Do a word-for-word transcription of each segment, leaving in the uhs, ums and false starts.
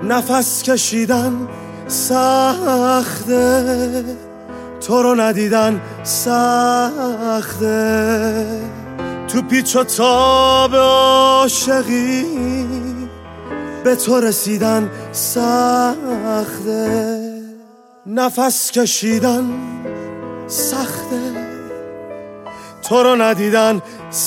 نفس کشیدن سخته، تو رو ندیدن سخته، تو پیچ و تاب عاشقی به تو رسیدن سخته. نفس کشیدن سخته، تو رو ندیدن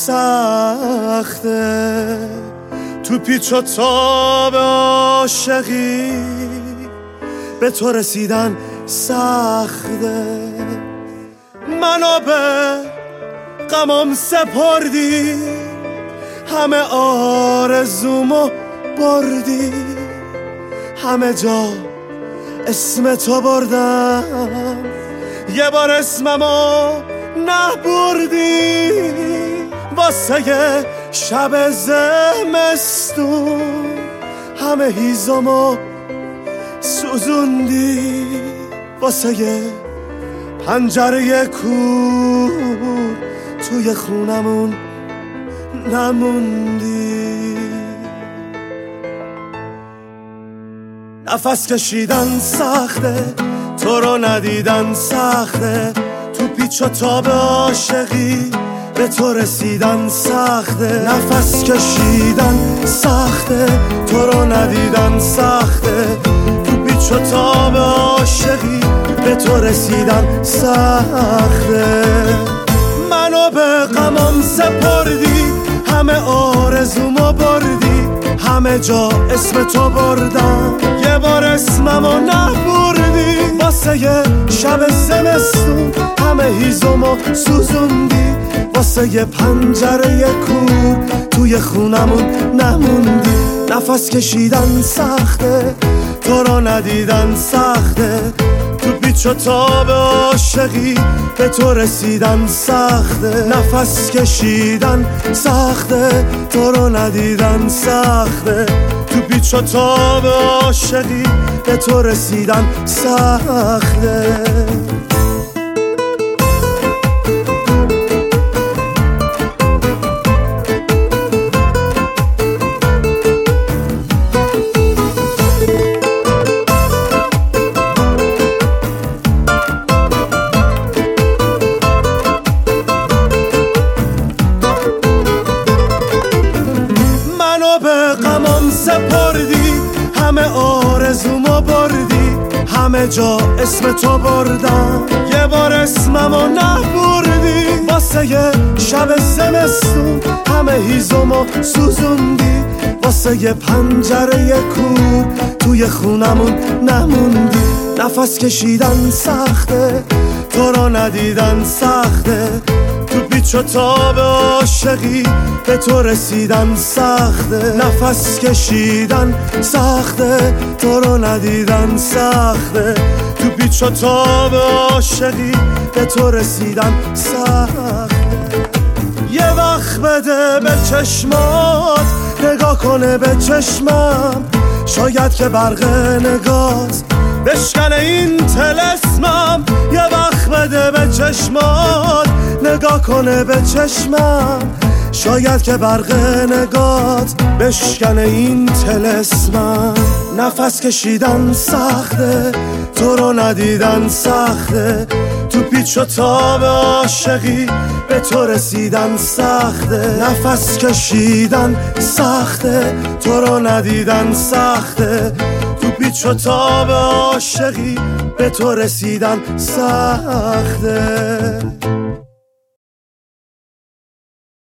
سخته، تو پیچ و تاب عاشقی به تو رسیدن سخته. منو به غمم سپردی، همه آرزومو بردی، همه جا اسم تو بردم، یه بار اسممو نبردی. واسه یه شب زمستون همه هیزمو سوزوندی، واسه یه پنجره کور توی خونمون نموندی. نفس کشیدن سخته، تو رو ندیدن سخته، تو پیچ و تاب عاشقی به تو رسیدن سخته. نفس کشیدن سخته، تو رو ندیدن سخته، تو پیچ و تاب عاشقی به تو رسیدن سخته. منو به غمم سپردی، همه آرزومو بردی، همه جا اسم تو بردم، یه بار اسممو نبردی. واسه یه شب زمستون همه هیزمو سوزوندی، واسه یه پنجره کور توی خونمون نموندی. نفس کشیدن سخته، تو رو ندیدن سخته، تو پیچ و تاب عاشقی به تو رسیدن سخته. نفس کشیدن سخته، تو رو ندیدن سخته، تو پیچ و تاب عاشقی به تو رسیدن سخته. به غمم سپردی، همه آرزومو بردی، همه جا اسم تو بردم، یه بار اسممو نبردی. واسه یه شب زمستون همه هیزمو سوزوندی، واسه یه پنجره کور توی خونمون نموندی. نفس کشیدن سخته، تو رو ندیدن سخته، تو پیچ و تاب عاشقی به تو رسیدن سخته. نفس کشیدن سخته، تو رو ندیدن سخته، تو پیچ و تاب عاشقی به تو رسیدن سخته. یه وقت بده به چشمات، نگاه کنه به چشمم، شاید که برق نگات بشکنه این طلسمم. یه وقت بده به چشمات، نگاه کنه به چشمم، شاید که برق نگات بشکنه این طلسمم. نفس کشیدن سخته، تو رو ندیدن سخته، تو پیچ و تاب عاشقی به تو رسیدن سخته. نفس کشیدن سخته، تو رو ندیدن سخته، تو پیچ و تاب عاشقی به تو رسیدن سخته.